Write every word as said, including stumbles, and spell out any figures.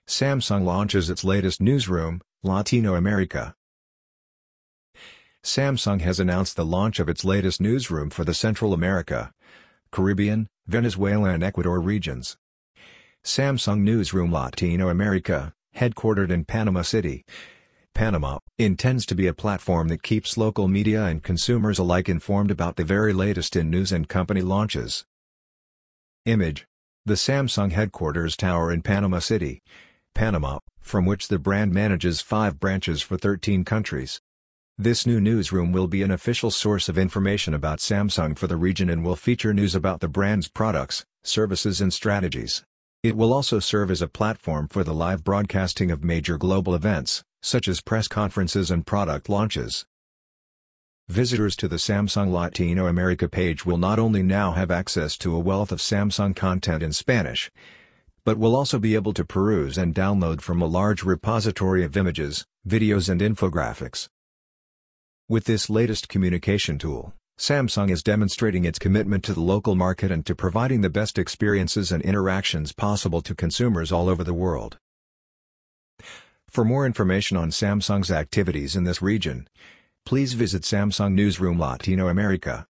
Samsung launches its latest newsroom, Latino America. Samsung has announced the launch of its latest newsroom for the Central America, Caribbean, Venezuela and Ecuador regions. Samsung Newsroom Latino America, headquartered in Panama City, Panama, intends to be a platform that keeps local media and consumers alike informed about the very latest in news and company launches. Image: the Samsung headquarters tower in Panama City, Panama, from which the brand manages five branches for thirteen countries. This new newsroom will be an official source of information about Samsung for the region and will feature news about the brand's products, services and strategies. It will also serve as a platform for the live broadcasting of major global events, such as press conferences and product launches. Visitors to the Samsung Latino America page will not only now have access to a wealth of Samsung content in Spanish, but will also be able to peruse and download from a large repository of images, videos and infographics. With this latest communication tool, Samsung is demonstrating its commitment to the local market and to providing the best experiences and interactions possible to consumers all over the world. For more information on Samsung's activities in this region, please visit Samsung Newsroom Latino America.